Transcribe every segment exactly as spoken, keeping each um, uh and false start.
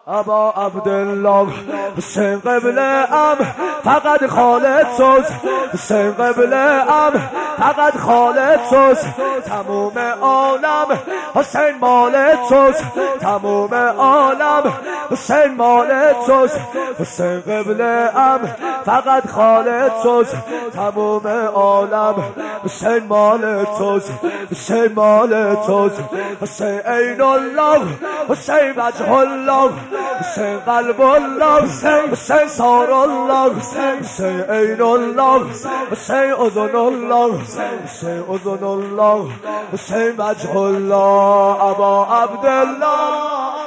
ابا عبدالله حسین قبله ام فقط خالد سوز حسین قبله ام فقط خالد سوز تموم عالم حسین مالد سوز تموم عالم حسین مالد سوز حسین قبله ام فقط خالد سوز تموم عالم حسین مالد سوز حسین مالد سوز حسین عین الله حسین وجه الله حسین قلب الله حسین سار الله حسین عین الله حسین اذن الله حسین اذن الله حسین وجه الله ابا عبدالله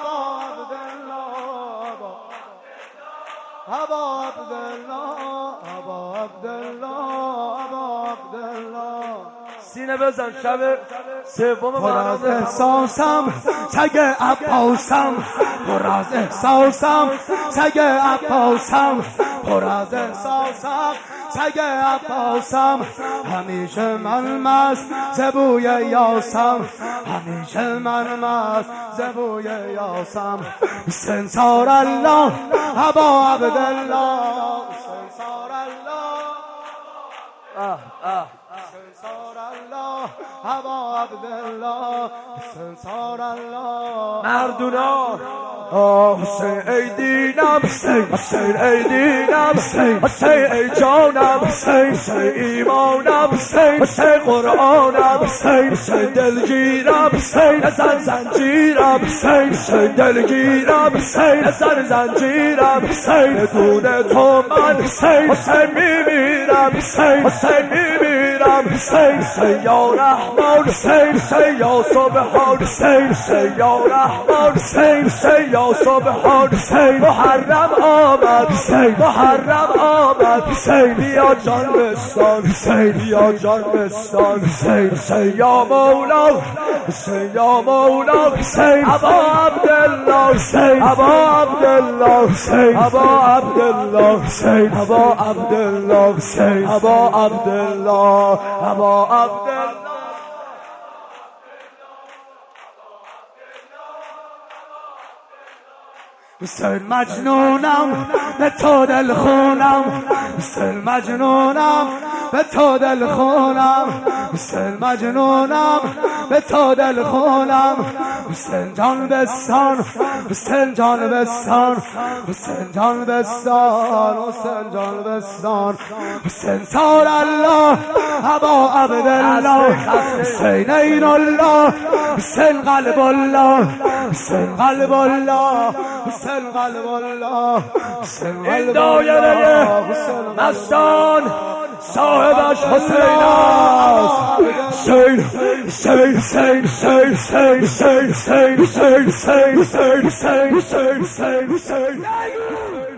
ابا عبدالله ابا عبدالله ابا عبدالله سینه بزن شب سوم پر از احساسم تگ عباسم پر از احساسم تگ عباسم پر از احساسم تگ عباسم همیشه من مست زبوی یاسم همیشه من مست زبوی یاسم حسین سار الله ابا عبدالله حسین سار الله اه اه حسین سار الله ابا عبدالله حسین سار الله مردونا آه حسین ای دینم حسین ای دینم حسین ای جانم حسین ایمانم حسین قرآنم حسین دلگیرم نزن زنجیرم حسین دلگیرم نزن زنجیرم بدون تو من حسین میمیرم حسین میمیرم حسین یا رحمان حسین یا سبحان حسین یا رحمان حسین یا سبحان محرم آمد محرم آمد بیا جان بستان بیا جان بستان حسین یا مولا حسین یا مولا ابا عبدالله ابا عبدالله ابا عبدالله ابا عبدالله ابا عبدالله ابا عبدالله حسین مجنونم به تو دل خونم حسین مجنونم به تو دل خونم حسین مجنونم به تو دل خونم حسین جان بستان حسین جان بستان حسین جان بستان حسین جان بستان حسین سار الله ابا عبدالله حسین عین الله حسین قلب الله حسین قلب الله حسین قلب الله این دایره مستان صاحبش حسین است حسین حسین حسین حسین حسین حسین حسین حسین حسین حسین حسین حسین حسین